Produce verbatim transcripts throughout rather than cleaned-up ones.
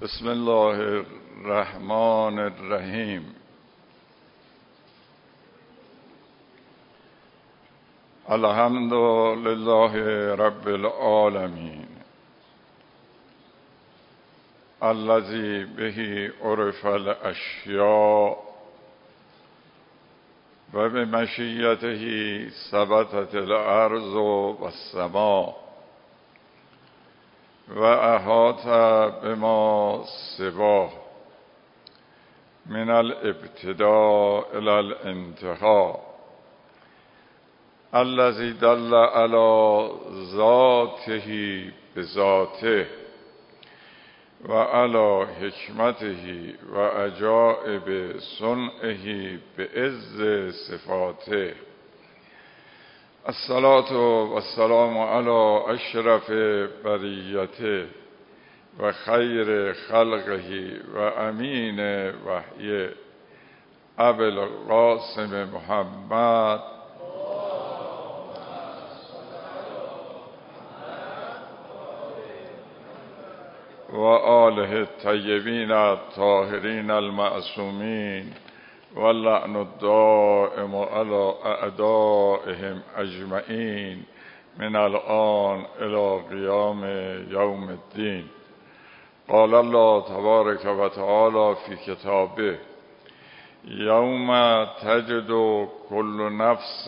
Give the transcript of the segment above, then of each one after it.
بسم الله الرحمن الرحیم. الحمد لله رب العالمین الذی به عرف الاشیاء و بمشیته ثبتت الارض و السماء و احاط بما سواه من الابتداء الى الانتهاء الذي دل على ذاته بذاته و على حکمته و عجائب صنعه بعز صفاته. الصلاة والسلام على اشرف بریته و خیر خلقه و امین وحیه ابی القاسم محمد و آله الطیبین الطاهرین المعصومین واللعن الدائم على اعدائهم اجمعین من الآن الى قیام یوم الدین. قال الله تبارک و تعالی فی کتابه یوم تجد کل نفس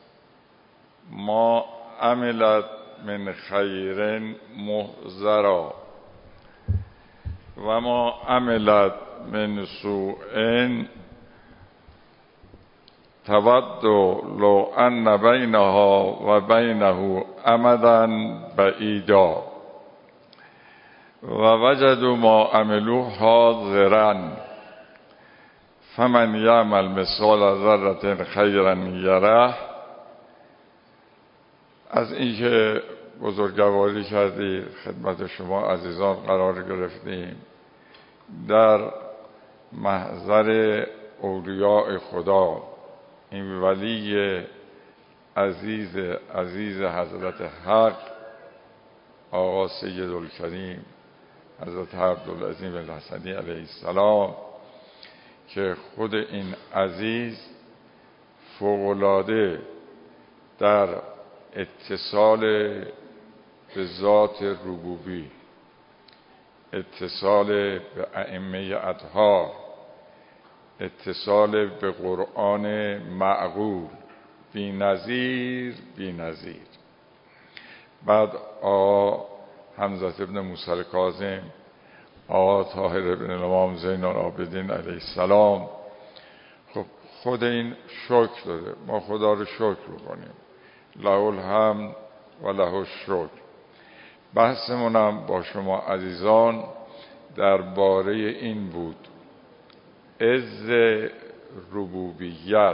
ما عملت من خیر محضرا و ما عملت من سوء تود لو ان بینها و بینه امدا بعیدا و وجدوا ما عملوا حاضرا فمن یعمل مثقال ذره خیرا یره. از اینکه بزرگواری کردید خدمت شما عزیزان قرار گرفتیم در محضر اولیاء خدا، این ولی عزیز عزیز حضرت حق آقا سیدالکریم حضرت عبدالعظیم الحسنی علیه السلام، که خود این عزیز فوق‌العاده در اتصال به ذات ربوبی، اتصال به ائمه اطهار، اتصال به قرآن معقول بی نظیر بی نظیر. بعد آقا حمزه ابن موسی کاظم، آقا طاهر ابن امام زین العابدین علیه السلام، خب خود این شکر داره، ما خدا رو شکر بکنیم. له الحمد و له الشکر. بحثمونم با شما عزیزان درباره این بود: عز ربوبیت،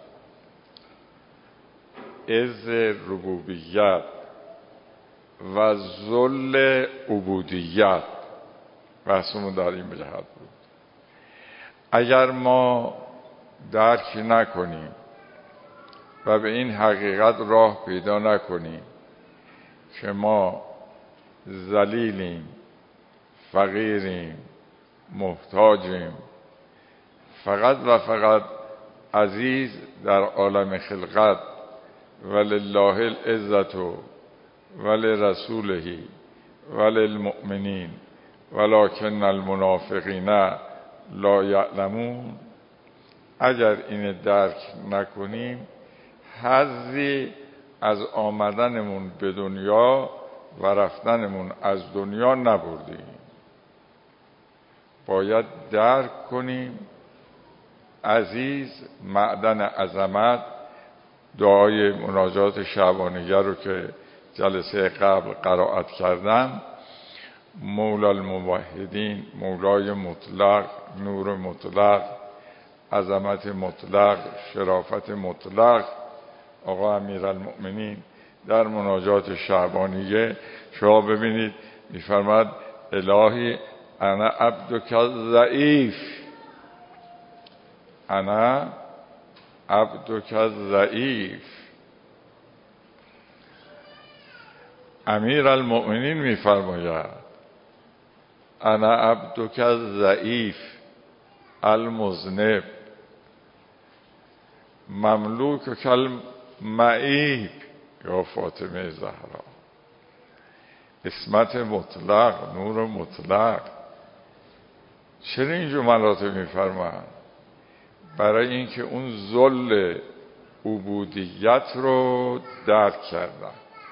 عز ربوبیت و ذل عبودیت. بحثمون در این جهت بود. اگر ما درک نکنیم و به این حقیقت راه پیدا نکنیم که ما ذلیلیم، فقیریم، محتاجیم، فقط و فقط عزیز در عالم خلقت ولله العزة ولرسوله وللمؤمنین ولکن المنافقین لا یعلمون، اگر این درک نکنیم حظی از آمدنمون به دنیا و رفتنمون از دنیا نبردیم. باید درک کنیم عزیز معدن عظمت. دعای مناجات شعبانیه رو که جلسه قبل قرائت کردم، مولا الموحدین، مولای مطلق، نور مطلق، عظمت مطلق، شرافت مطلق، آقا امیرالمؤمنین در مناجات شعبانیه شما ببینید میفرماد الهی انا عبدک ضعیف، انا عبدک ضعیف. امیرالمؤمنین میفرماید انا عبدک الضعیف المذنب مملوک المعیب یا فاطمه زهرا. عصمت مطلق، نور مطلق. چرا این جملات میفرمان؟ برای اینکه اون ذل عبودیت رو درک کردن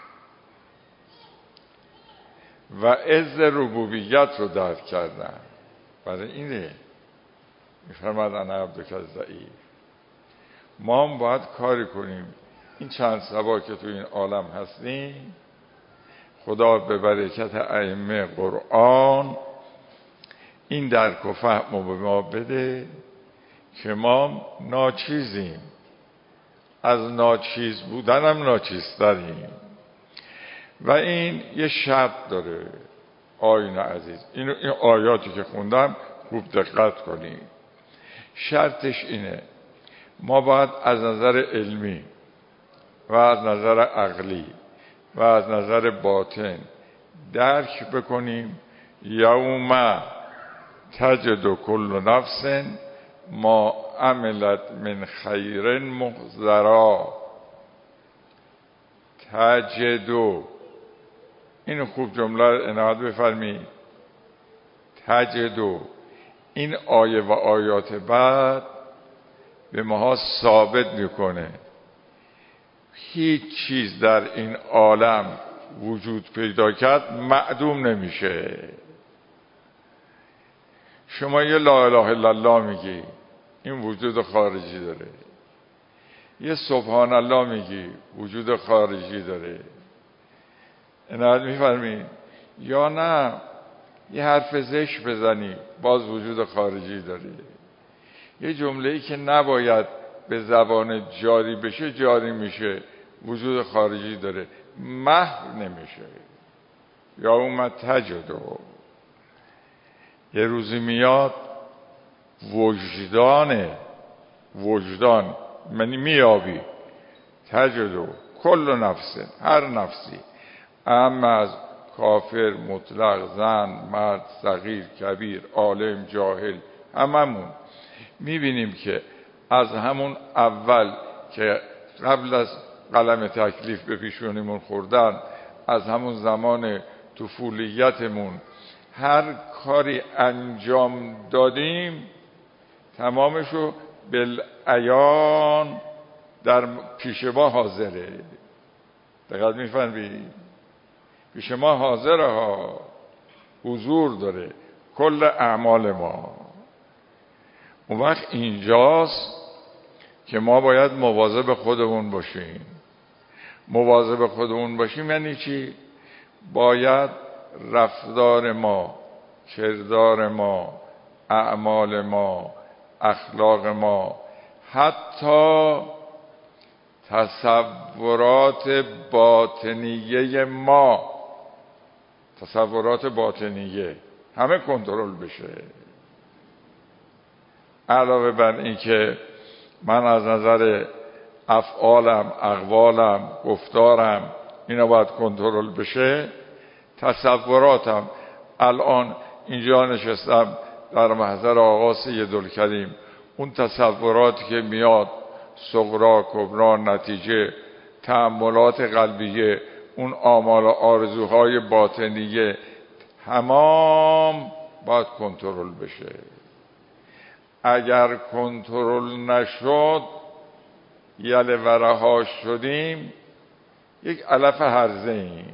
و عز ربوبیت رو درک کردن. برای اینه میفرماد انا عبدک الضعیف. ما هم باید کاری کنیم این چند سبا که تو این عالم هستیم، خدا به برکت ائمه قرآن این درک و فهم رو به ما بده که ما ناچیزیم، از ناچیز بودن هم ناچیزتریم. و این یه شرط داره آیین عزیز، این, این آیاتی که خوندم خوب دقت کنید. شرطش اینه ما باید از نظر علمی و از نظر عقلی و از نظر باطن درک بکنیم یوم تجد کل نفس ما عملت من خیر محضرا. تجدو، این خوب جمله عنایت بفرمایید. تجدو، این آیه و آیات بعد به ما ثابت میکنه هیچ چیز در این عالم وجود پیدا کرد معدوم نمیشه. شما یه لا اله الا الله میگی، این وجود خارجی داره. یه سبحان الله میگی، وجود خارجی داره. عنایت میفرمایید؟ یا نه یه حرف زشت بزنی باز وجود خارجی داره. یه جمله‌ای که نباید به زبان جاری بشه جاری میشه، وجود خارجی داره، محو نمیشه. یا اومد تجدو، یه روزی میاد وجدان وجدان منی میابی تجدو کل نفس، هر نفسی، اما از کافر، مطلق، زن، مرد، صغیر، کبیر، عالم، جاهل، هممون میبینیم که از همون اول که قبل از قلم تکلیف به پیشونیمون خوردن، از همون زمان طفولیتمون هر کاری انجام دادیم تمامشو بالعیان در پیش ما حاضره. دقیق میفهمید؟ پیش ما حاضره ها، حضور داره کل اعمال ما. اون وقت اینجاست که ما باید مواظب خودمون باشیم. مواظب خودمون باشیم یعنی چی؟ باید رفتار ما، کردار ما، اعمال ما، اخلاق ما، حتی تصورات باطنیه ما، تصورات باطنیه همه کنترل بشه. علاوه بر این که من از نظر افعالم، اقوالم، گفتارم اینا باید کنترل بشه، تصوراتم. الان اینجا نشستم در محضر آقا سیدالکریم، اون تصوراتی که میاد، صغرا، کبرا، نتیجه، تأملات قلبیه، اون آمال و آرزوهای باطنیه، تمام باید کنترل بشه. اگر کنترل نشد یل ورها شدیم، یک علف هرزه ایم.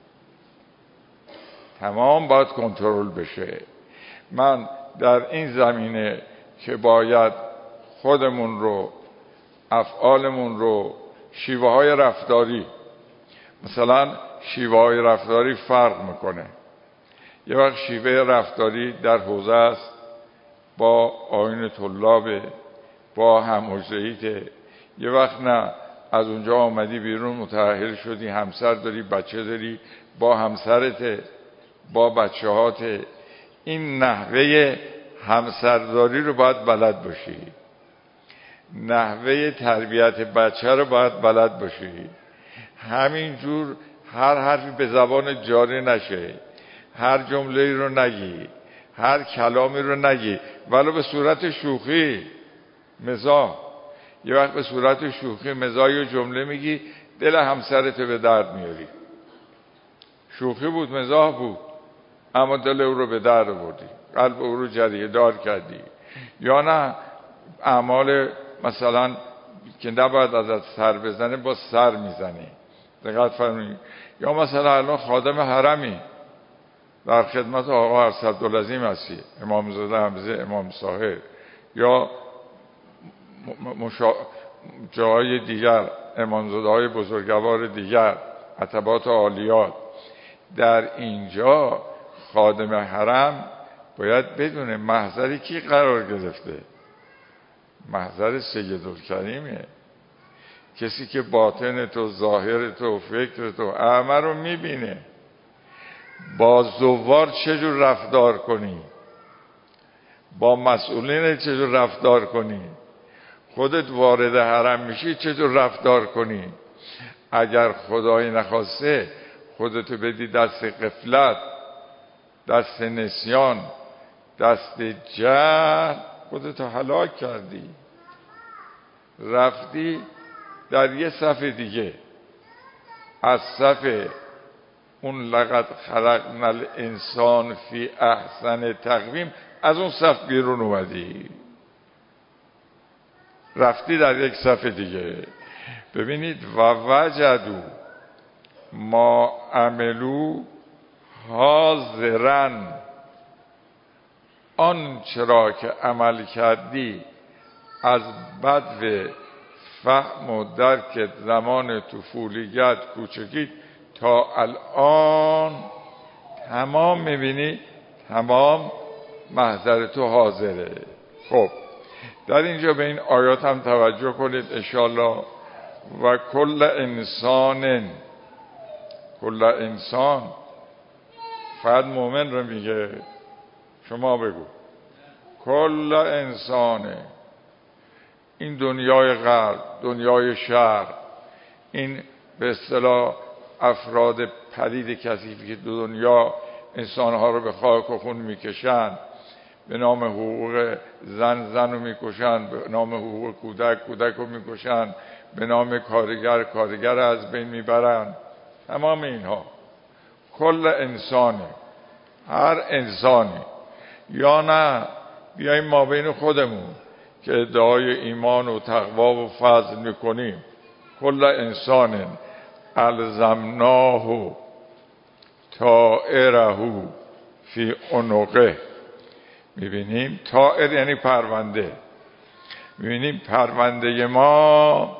تمام باید کنترل بشه. من در این زمینه که باید خودمون رو، افعالمون رو، شیوه های رفتاری، مثلا شیوه های رفتاری فرق میکنه. یه وقت شیوه رفتاری در حوزه است با آیین طلابه، با هم‌حجره‌ایته. یه وقت نه، از اونجا آمدی بیرون متأهل شدی، همسر داری، بچه داری، با همسرته، با بچه هاته. این نحوه همسرداری رو باید بلد باشی، نحوه تربیت بچه رو باید بلد باشی. همینجور هر حرفی به زبان جاری نشه، هر جمله رو نگی، هر کلامی رو نگی، ولو به صورت شوخی، مزاح. یه وقت به صورت شوخی مزاح یه جمله میگی، دل همسرت به درد میاری. شوخی بود، مزاح بود، اما دل او رو به درد آوردی، قلب او رو جریه دار کردی. یا نه اعمال مثلا که نباید ازت سر بزنه با سر میزنی، دقت فرمایید. یا مثلا الان خادم حرمی در خدمت آقا ارشدالعظیم هستی، امام زاده حمزه، امام صاحب، یا مشا... جاهای دیگر، امامزاده های بزرگوار دیگر، عتبات عالیات، در اینجا خادم حرم باید بدونه محضر کی قرار گرفته. محضر سیدالکریمه، کسی که باطن تو، ظاهر تو، فکر تو، همه رو میبینه. با زوار چجور رفتار کنی، با مسئولین چجور رفتار کنی، خودت وارد حرم میشی چجور رفتار کنی. اگر خدای نخواسته خودتو بدی دست غفلت، دست نسیان، دست جهل، خودتو هلاک کردی، رفتی در یه صف دیگه از صف اون لقد خلقنا الانسان فی احسن تقویم، از اون صف بیرون اومدی، رفتی در یک صف دیگه. ببینید و وجدوا ما عملو حاضرا، آن چرا که عمل کردی از بدو فهم و درک زمان طفولیت، کوچگیت تا الان تمام، میبینی تمام محضر تو حاضره. خب در اینجا به این آیات هم توجه کنید انشاءالله. و کل انسان، کل انسان فقط مومن رو میگه، شما بگو کل انسانه. این دنیای غرب، دنیای شرق، این به اصطلاح افراد پلید کثیفی که دو دنیا انسانها رو به خاک و خون میکشن، به نام حقوق زن زن رو میکشن، به نام حقوق کودک کودک رو میکشن، به نام کارگر کارگر از بین میبرن. تمام اینها کل انسانه، هر انسانی. یا نه بیاییم ما بین خودمون که ادعای ایمان و تقوا و فضل میکنیم، کل انسان الزمناه طائره فی عنقه. میبینیم طائر یعنی پرونده، میبینیم پرونده ما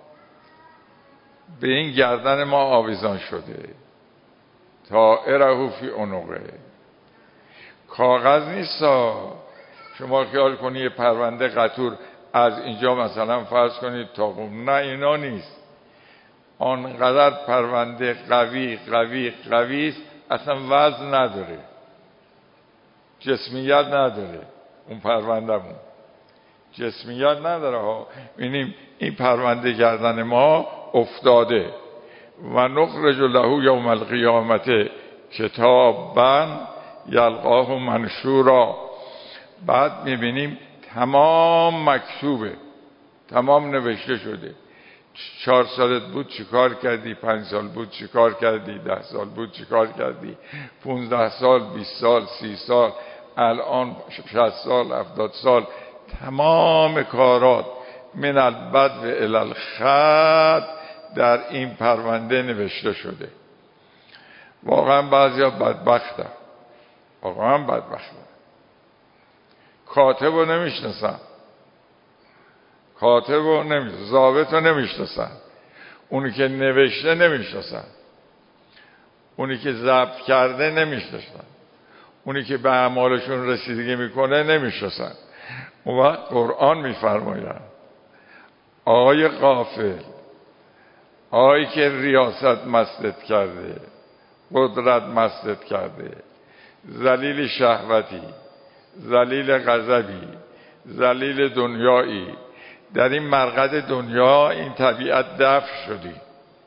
به این گردن ما آویزان شده، طائره فی عنقه. کاغذ نیست. شما خیال کنی یه پرونده قطور از اینجا مثلا فرض کنید تا قم، نه اینا نیست. آنقدر پرونده قوی قوی قوی است اصلا وزن نداره، جسمیت نداره. اون پروندهمون جسمیت نداره ها. ببینیم این پرونده گردن ما افتاده. و نخرج له یوم القیامت کتابا یلقاه منشورا. بعد میبینیم تمام مکتوبه، تمام نوشته شده. چهار سالت بود چیکار کردی، پنج سال بود چیکار کردی، ده سال بود چیکار کردی، پونزده سال، بیست سال، سی سال، الان شصت سال، هفتاد سال، تمام کارات من البدو الی الخط در این پرونده نوشته شده. واقعا بعضیا بدبختن، واقعا بدبختن. کاتب رو نمیشناسن، کاتب رو نمیشناسن، ضابط رو نمیشناسن، اونی که نوشته نمیشناسن، اونی که ضبط کرده نمیشناسن، اونی که به اعمالشون رسیدگی میکنه نمیشناسن. اون وقت قرآن میفرماید آقای غافل، آقایی که ریاست مستت کرده، قدرت مستت کرده، ذلیل شهوتی، ذلیل غضبی، ذلیل دنیایی، در این مرقد دنیا این طبیعت دفع شدی،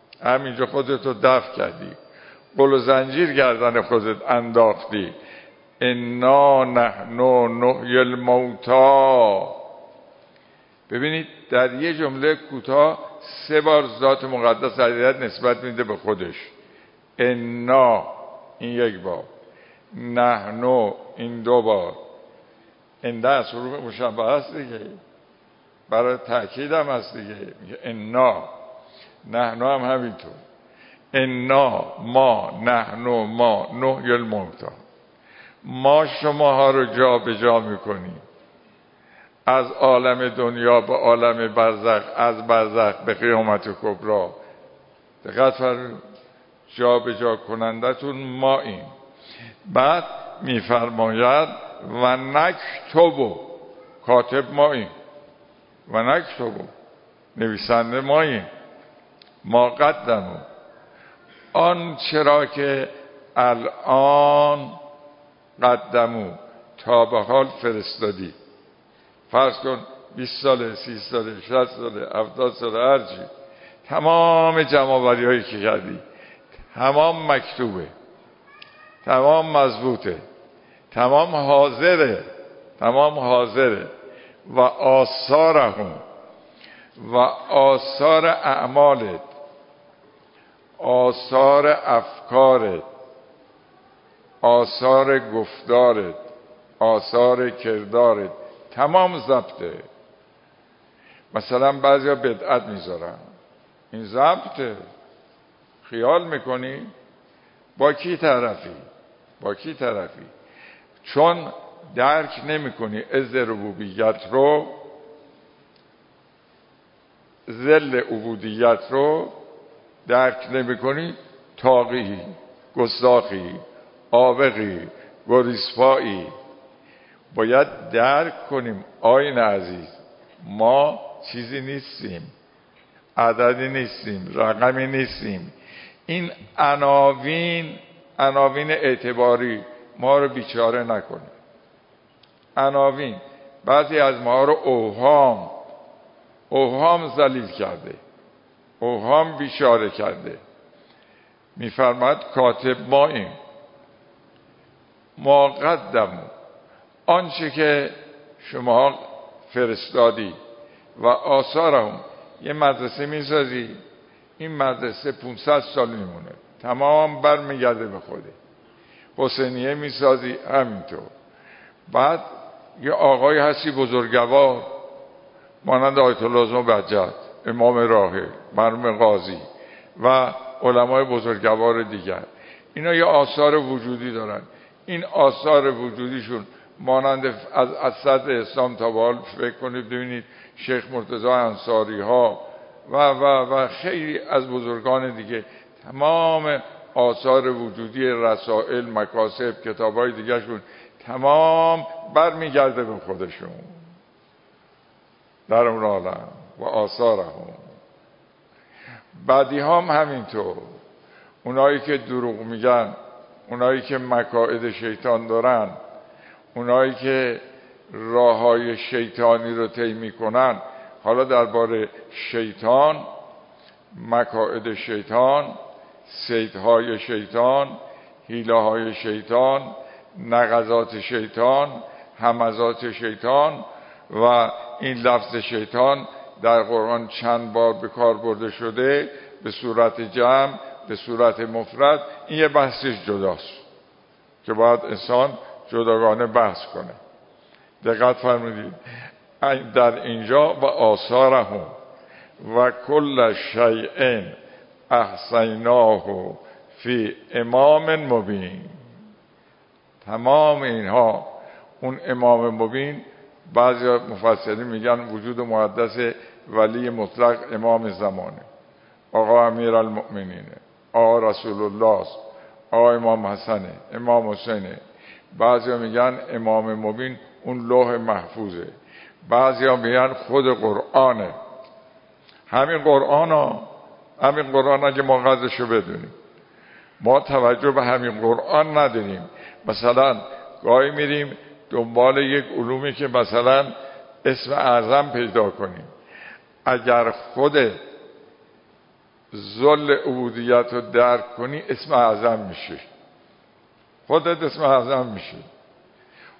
همینجا خودتو دفع کردی، قل و زنجیر گردن خودت انداختی. انا نحن نحیی الموتی. ببینید در یه جمله کوتاه سه بار ذات مقدس علیت نسبت میده به خودش. انا این یک بار، نحن این دو بار. انده از حروف مشبهه است دیگه، برای تأکید هم هست دیگه. میگه انا، نحن هم همینطور. انا ما نحن ما نحیی الموتی، ما شماها رو جا به جا میکنیم از عالم دنیا به عالم برزخ، از برزخ به قیامت کبری. دقت فرمایید، جا به جا کنندتون ما این. بعد میفرماید و نکتبو، کاتب ما این، و نکتبو نویسنده ما این، ما قدمو، آن چرا که الان قدمو تا به حال فرستادی. فرض کن بیست ساله، سی ساله، شصت ساله، هفتاد ساله، هرچی، تمام جمع‌آوری هایی که کردی تمام مکتوبه، تمام مضبوطه، تمام حاضره، تمام حاضره. و آثارهم، و آثار اعمالت، آثار افکارت، آثار گفتارت، آثار کردارت، تمام ضبطه. مثلا بعضیا بدعت میذارن، این ضبطه. خیال میکنی با کی طرفی؟ با کی طرفی؟ چون درک نمیکنی عز ربوبیت رو، ذل عبودیت رو درک نمیکنی، طاغی، گستاخی، آبقی، گریزپایی. باید درک کنیم آیین عزیز، ما چیزی نیستیم، عددی نیستیم، رقمی نیستیم. این عناوین، عناوین اعتباری ما رو بیچاره نکنه. عناوین بعضی از ما رو اوهام، اوهام ذلیل کرده، اوهام بیچاره کرده. میفرماد کاتب ما این، ما قدمو، آنچه که شما فرستادی. و آثارهم، یه مدرسه میسازی، این مدرسه پانصد سال میمونه، تمام بر میگرده به خوده. حسینیه میسازی همینطور. بعد یه آقای هستی بزرگوار مانند آیت الله اعظم بهجت، امام راهب، مرحوم قاضی و علمای بزرگوار دیگر، اینا یه آثار وجودی دارن. این آثار وجودیشون مانند از اسد اسلام تا به حال فکر کنید ببینید شیخ مرتضی انصاری ها و و و خیلی از بزرگان دیگه، تمام آثار وجودی، رسائل، مکاسب، کتابای دیگه شون تمام برمیگرده به خودشون در اون عالم. و آثارهم، بعدی هم همینطور. اونایی که دروغ میگن، اونایی که مکائد شیطان دارن، اونایی که راه های شیطانی رو طی میکنن، حالا درباره شیطان، مکائد شیطان، صیدهای شیطان، حیله های شیطان، نغزات شیطان، همزات شیطان. و این لفظ شیطان در قرآن چند بار به کار برده شده، به صورت جمع، به صورت مفرد. این یه بحثش جداست که باید انسان جداگانه بحث کنه. دقت فرمودید در اینجا و آثارهم و کل شیء احصیناه فی امام مبین. تمام اینها اون امام مبین، بعضی مفسرین میگن وجود مقدس ولی مطلق امام زمانه، آقا امیر المؤمنینه، آقا رسول الله است، آقا امام حسنه، امام حسینه. بعضی میگن امام مبین اون لوح محفوظه، بعضی میگن خود قرآنه. همین قرآن ها، همین قرآن ها که ما قدرشو بدونیم. ما توجه به همین قرآن نداریم. مثلا گاهی میریم دنبال یک علومی که مثلا اسم اعظم پیدا کنیم. اگر خود ذل عبودیت رو درک کنی اسم اعظم میشه، خودت اسم اعظم میشه.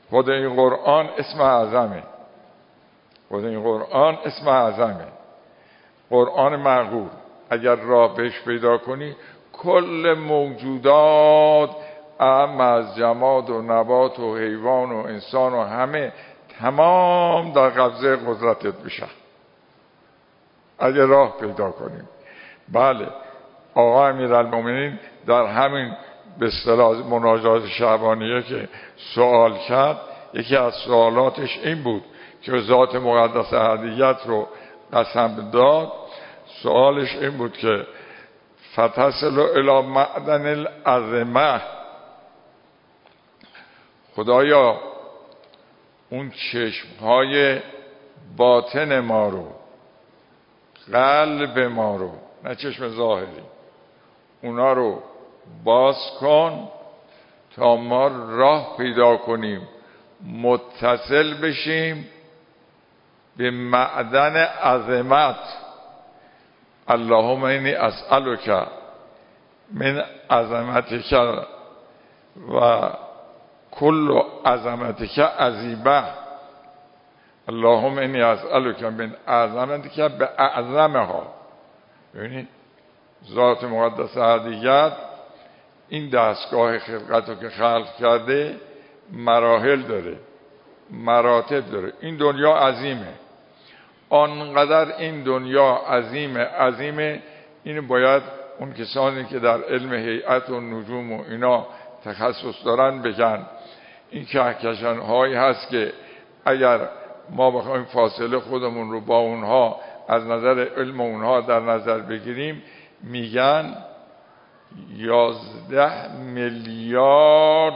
خود این قرآن اسم اعظمه، خود این قرآن اسم اعظمه، قرآن معقول. اگر راه بهش پیدا کنی کل موجودات، اعم از جماد و نبات و حیوان و انسان و همه، تمام در قبضه قدرتت بشن اگر راه پیدا کنیم. بله، آقا امیرالمومنین در همین به اصطلاح مناجات شعبانیه که سوال کرد، یکی از سوالاتش این بود که ذات مقدس احدیت رو قسم داد. سوالش این بود که فتصل الی معدن العظمه، خدایا اون چشمهای باطن ما رو، قلب ما رو، نه چشم ظاهری، اونا رو باز کن تا ما راه پیدا کنیم متصل بشیم به معدن عظمت. اللهم اینی اسألک من عظمتک و کل عظمتک عظیمه. اللهم اینی اسألک من عظمتک به اعظمها. ببینید ذات مقدس احدیت این دستگاه خلقت رو که خلق کرده مراحل داره، مراتب داره. این دنیا عظیمه، آنقدر این دنیا عظیمه عظیمه این باید اون کسانی که در علم هیئت و نجوم و اینا تخصص دارن بگن. این کهکشان هایی هست که اگر ما بخوایم فاصله خودمون رو با اونها از نظر علم اونها در نظر بگیریم، میگن یازده میلیارد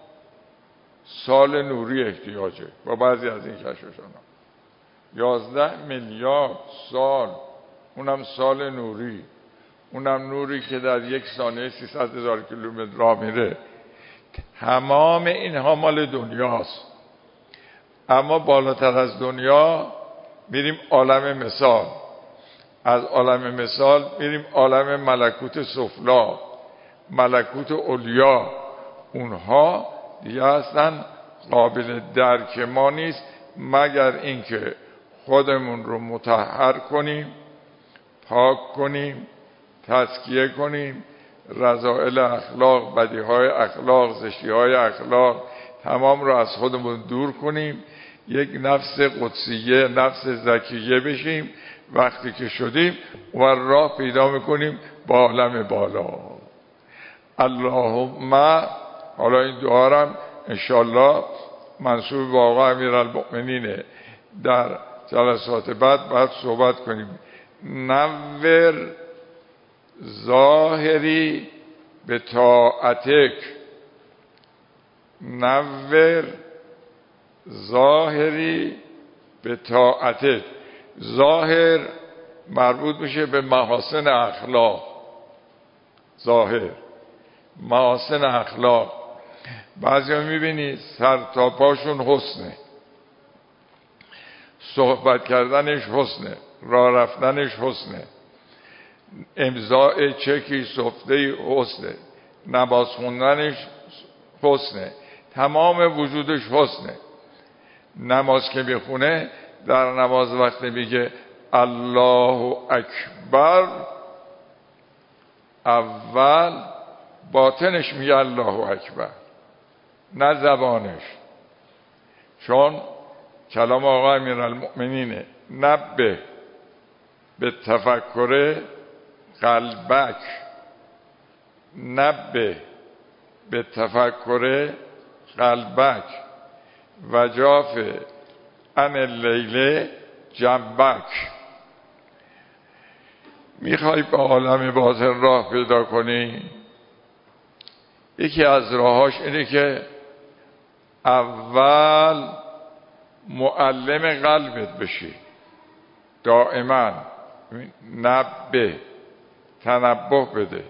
سال نوری احتیاجه با بعضی از این کهکشان ها. یازده میلیارد سال، اونم سال نوری، اونم نوری که در یک ثانیه سیصد هزار کیلومتر راه میره. تمام اینها مال دنیاست. اما بالاتر از دنیا میریم عالم مثال، از عالم مثال میریم عالم ملکوت سفلا، ملکوت علیا. اونها دیگه اصلا قابل درک ما نیست مگر اینکه خودمون رو مطهر کنیم، پاک کنیم، تزکیه کنیم، رذائل اخلاق، بدیهای اخلاق، زشتیهای اخلاق تمام رو از خودمون دور کنیم، یک نفس قدسیه، نفس زکیه بشیم. وقتی که شدیم و راه پیدا میکنیم با عالم بالا. اللهم، حالا این دعا انشالله منصوب به آقا امیرالمؤمنینه، در جلسات بعد باید صحبت کنیم. نور ظاهری به طاعتک، نور ظاهری به طاعتک. ظاهر مربوط میشه به محاسن اخلاق، ظاهر محاسن اخلاق. بعضی ها میبینی سر تا پاشون حسنه، صحبت کردنش حسنه، راه رفتنش حسنه، امضاء چکی سفته حسنه، نماز خوندنش حسنه، تمام وجودش حسنه. نماز که میخونه در نماز وقتی میگه الله اکبر، اول باطنش میگه الله اکبر نه زبانش، چون کلام آقا امیرالمؤمنینه. نبه به تفکر قلبک، نبه به تفکر قلبک و جاف ان اللیل جنبک. میخوای به عالم باطن راه پیدا کنی؟ یکی از راهاش اینه که اول معلم قلبت بشی، دائما نبه، تنبه بده،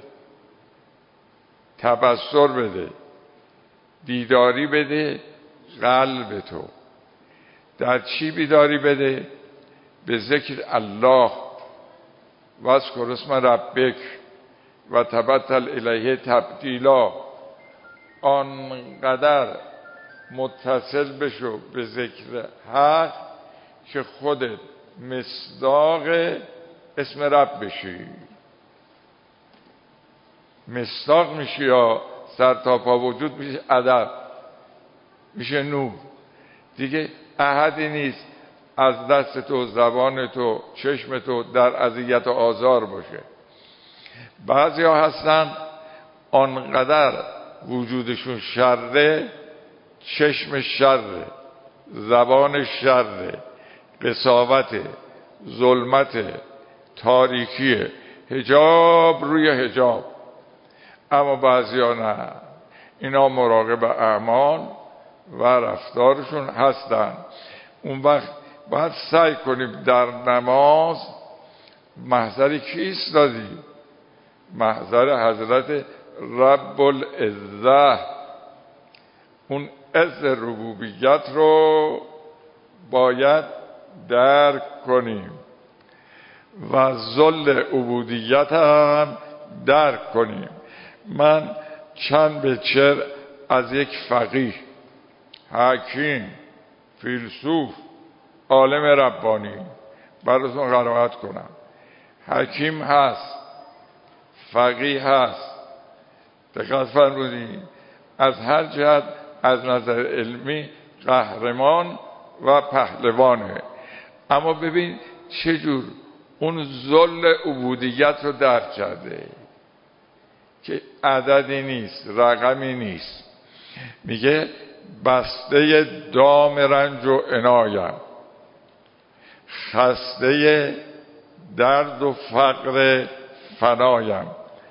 تبصر بده، بیداری بده قلب تو. در چی بیداری بده؟ به ذکر الله، واذکر اسم ربک و تبتل الیه تبتیلا. آنقدر متصل بشو به ذکر حق که خودت مصداق اسم رب بشی، مصداق میشی یا سر تا پا وجود میشه ادب، میشه نور. دیگه احدی نیست از دست تو، زبان تو، چشم تو در اذیت و آزار باشه. بعضی ها هستن آنقدر وجودشون شره، چشم شره، زبان شره، قساوت، ظلمت، تاریکی، حجاب روی حجاب. اما بعضی ها نه، اینا مراقب اعمال و رفتارشون هستن. اون وقت باید سعی کنیم در نماز محضر کیست دادی؟ محضر حضرت رب العزه. اون عز ربوبیت رو باید درک کنیم و ذل عبودیت هم درک کنیم. من چند بچر از یک فقیه، حکیم، فیلسوف، عالم ربانی براتون قرائت کنم. حکیم هست، فقیه هست، دقت فرمودین، از هر جهت از نظر علمی قهرمان و پهلوانه. اما ببین چجور اون ذل عبودیت رو درک کرده که عددی نیست، رقمی نیست. میگه بسته دام رنج و عنایم، خسته درد و فقر فنایم.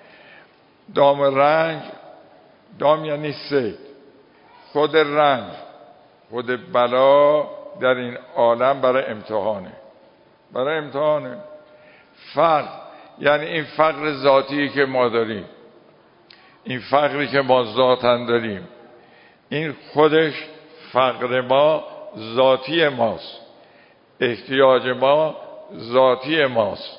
دام رنج، دام یعنی سید، خود رنج، خود بلا در این عالم برای امتحانه، برای امتحانه. فقر یعنی این فقر ذاتی که ما داریم، این فقری که ما ذاتاً داریم، این خودش فقر ما ذاتی ماست، احتیاج ما ذاتی ماست.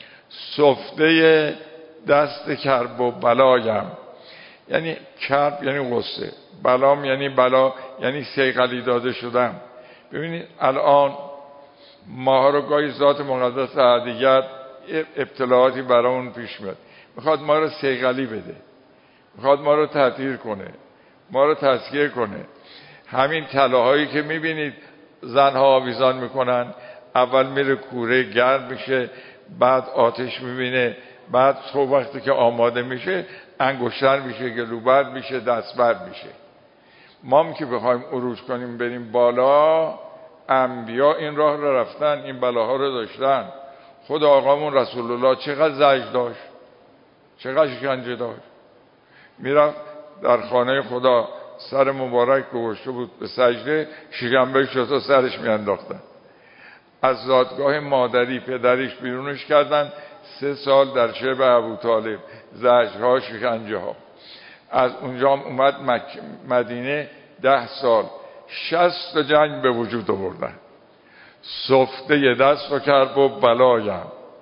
سفته دست کرب و بلایم، یعنی کرب یعنی غصه، بلام یعنی بلا یعنی صیقلی داده شدم. ببینید الان ما رو گاهی ذات مقدس احدیت ابتلاعاتی برامون پیش میاد، میخواد ما رو صیقلی بده، میخواد ما رو تطهیر کنه، ما رو تزکیه کنه. همین طلاهایی که میبینید زنها آویزان میکنن، اول میره کوره گرم میشه، بعد آتش میبینه، بعد صبح وقتی که آماده میشه انگشتر میشه، گلوبر میشه، دستبر میشه. ما هم که بخوایم عروج کنیم بریم بالا، انبیا این راه رو رفتن، این بلاها رو داشتن. خود آقامون رسول الله چقدر زجر داشت، چقدر شکنجه داشت. میرفت در خانه خدا، سر مبارک گوشته بود به سجده، شکمبه شد و سرش میانداختن. از زادگاه مادری پدریش بیرونش کردن، سه سال در شعب ابوطالب، زجرها، شکنجه ها. از اونجا اومد مک... مدینه ده سال، شصت جنگ به وجود آوردن. سفته دست و کرب و بلایم،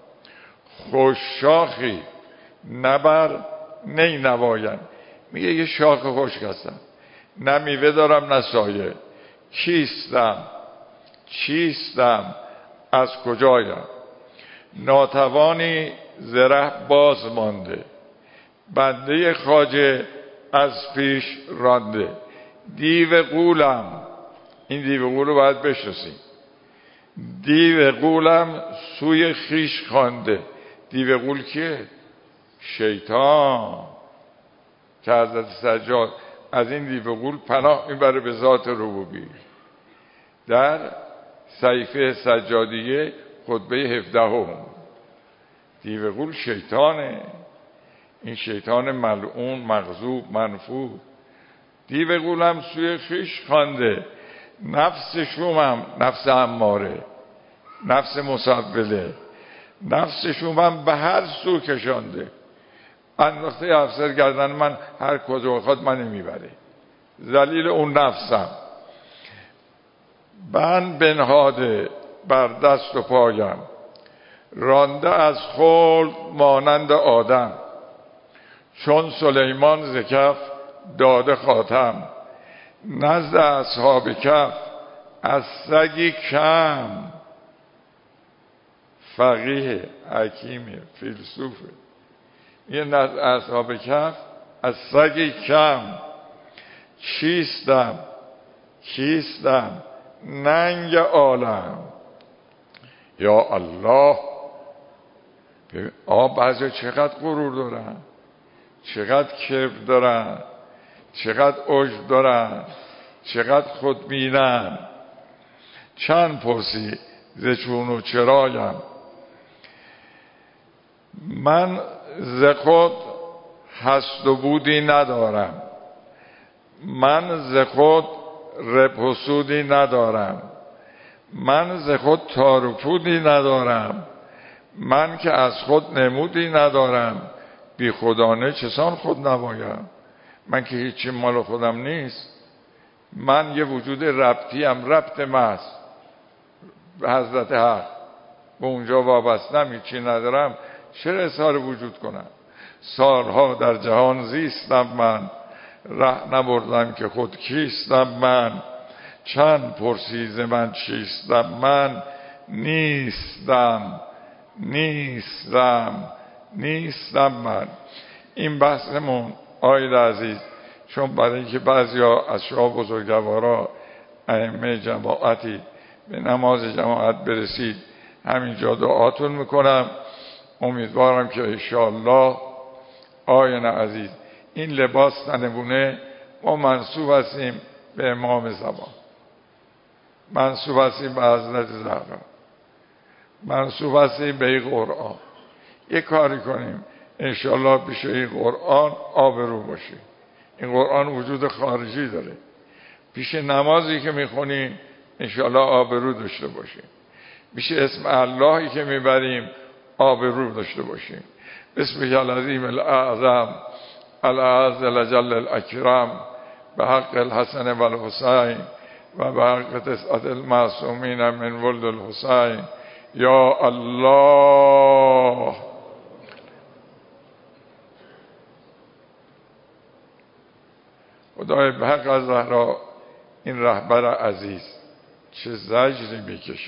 خوش شاخی نبر نی نوایم. میگه یه شاخ خشک هستم، نه میوه دارم نه سایه. کیستم چیستم از کجایم؟ ناتوانی زره باز مانده، بنده خواجه از پیش رانده. دیو غولم، این دیو غول رو باید بشناسیم. دیو غولم سوی خیش خوانده. دیو غول کیه؟ شیطان. که حضرت سجاد از این دیو غول پناه میبره به ذات ربوبی. در صحیفه سجادیه خطبه هفدهم، دیو غول شیطانه، این شیطان ملعون، مغضوب، منفور. دیو غولم سوی خیش خوانده، نفس شومم، نفس اماره، نفس مسوله، نفس شومم به هر سو کشانده. انداخته افسر گردن من، هر کجا بخواد من میبره. ذلیل اون نفسم. بند بنهاده بر دست و پایم، رانده از خلد مانند آدم. چون سلیمان ز کف داده خاتم، نزد اصحاب کهف از سگی کم، فقیه، حکیمه، فیلسوفه، یه نزد اصحاب کهف از سگی کم، چیستم کیستم ننگ عالم. یا الله، آه بعضی چقدر غرور دارن، چقدر کبر دارن، چقدر عجب دارن، چقدر خودبینن. چند پرسی ز چون و چرایم، من ز خود هست و بودی ندارم، من ز خود ربح و سودی ندارم، من ز خود تار و پودی ندارم، من که از خود نمودی ندارم، بی خودانه چسان خود نمایم. من که هیچی مال خودم نیست، من یه وجود ربطی ام، ربط محض به حضرت حق، به اونجا وابستم، هیچی ندارم، چرا اظهار وجود کنم؟ سالها در جهان زیستم من، ره نبردم که خود کیستم من. چند پرسی ز من چیستم من، نیستم نیستم نیستم من. این بحثمون آید عزیز، چون برای اینکه بعضیا از شما بزرگوارا ائمه جماعتی به نماز جماعت برسید، همینجا دعاتون میکنم. امیدوارم که انشاءالله آیان عزیز این لباس تنبونه ما منسوب هستیم به امام زمان، منسوب هستیم به حضرت زهرا، منسوب هستیم به این قرآن. یک کاری کنیم انشاءالله پیش این قرآن آبرو باشیم. این قرآن وجود خارجی داره، پیش نمازی که میخونیم انشاءالله آبرو داشته باشیم، پیش اسم اللهی که میبریم آبرو داشته باشیم. بسم العظیم الاعظم الاعز الجل الاکرم، به حق الحسن و الحسین و به حق تسعت المعصومین من ولد الحسین. یا الله. خدای به حق از زهرا این رهبر عزیز چه زجری میکشه،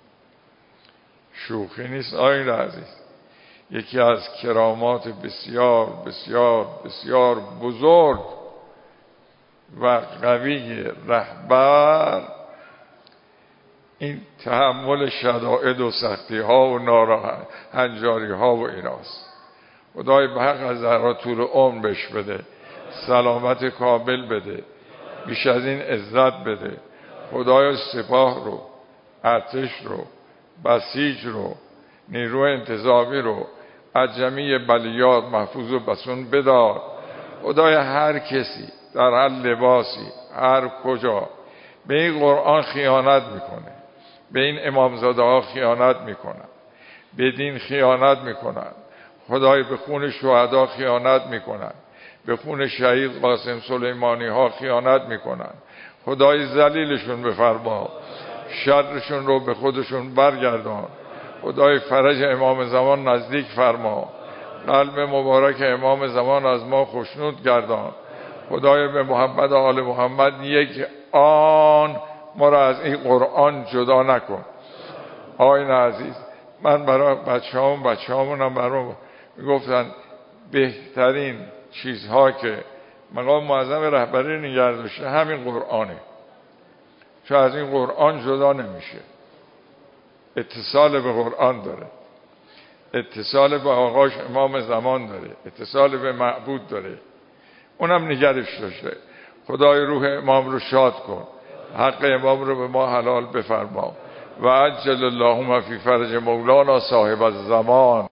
شوخی نیست آیل عزیز. یکی از کرامات بسیار بسیار بسیار بزرگ و قوی رهبر این تحمل شدائد و سختی ها و ناهنجاری ها و ایناست. خدای به حق از زهرا طول عمر بهش بده، سلامت کامل بده، بیش از این عزت بده. خدای سپاه رو، ارتش رو، بسیج رو، نیرو انتظامی رو از جمعی بلیات محفوظ و بسون بدار. خدای هر کسی در هر لباسی هر کجا به این قرآن خیانت میکنه، به این امامزاده ها خیانت میکنن، به دین خیانت میکنن، خدای به خون شهدا خیانت میکنن، به خون شهید قاسم سلیمانی ها خیانت میکنن. خدای ذلیلشون بفرما، شرشون رو به خودشون برگردان. خدای فرج امام زمان نزدیک فرما، قلب مبارک امام زمان از ما خوشنود گردان. خدای به محمد و آل محمد یک آن ما را از این قرآن جدا نکن. آیین عزیز، من برای بچه هم بچه همونم برای گفتن بهترین چیزها که مقام معظم رهبری نگه داشته همین قرآنه، چون از این قرآن جدا نمیشه. اتصال به قرآن داره، اتصال به آقاش امام زمان داره، اتصال به معبود داره، اونم نگرش داشته. خدای روح امام رو شاد کن، حق امام رو به ما حلال بفرما. و عجل اللهم فی فرج مولانا صاحب الزمان.